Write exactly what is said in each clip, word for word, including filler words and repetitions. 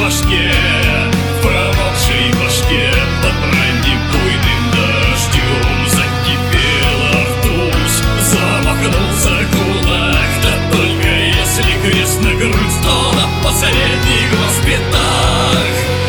башке, в промокшей башке под бронебойным дождем закипела ртуть, замахнулся кулак. Да только если крест на грудь, то на последних госпиталях.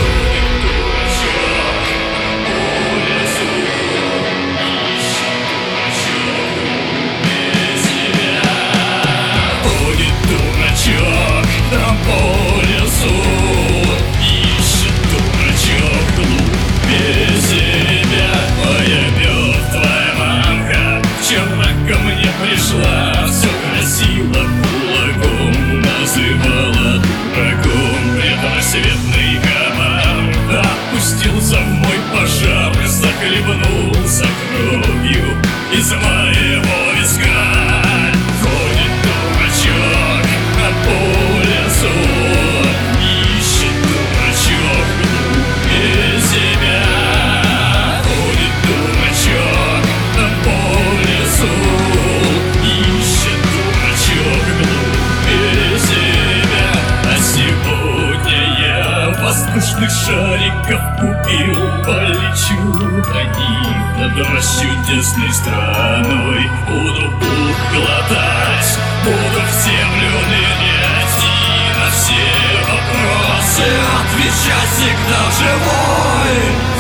Там по лесу ищет дурачок глупее себя. Моя мертвая мамка вчера ко мне пришла, все красиво кулаком называла дураком. Предрассветный комар опустился в мой пожар, захлебнулся кровью из моего виска. Ходит дурачок по лесу, ищет дурачок глупее себя. Ходит дурачок по лесу, ищет дурачок глупее себя. А сегодня я воздушных шариков купил, полечу на них над расчудесной страной. Буду пух глотать, буду в землю нырять и на все вопросы отвечать всегда живой.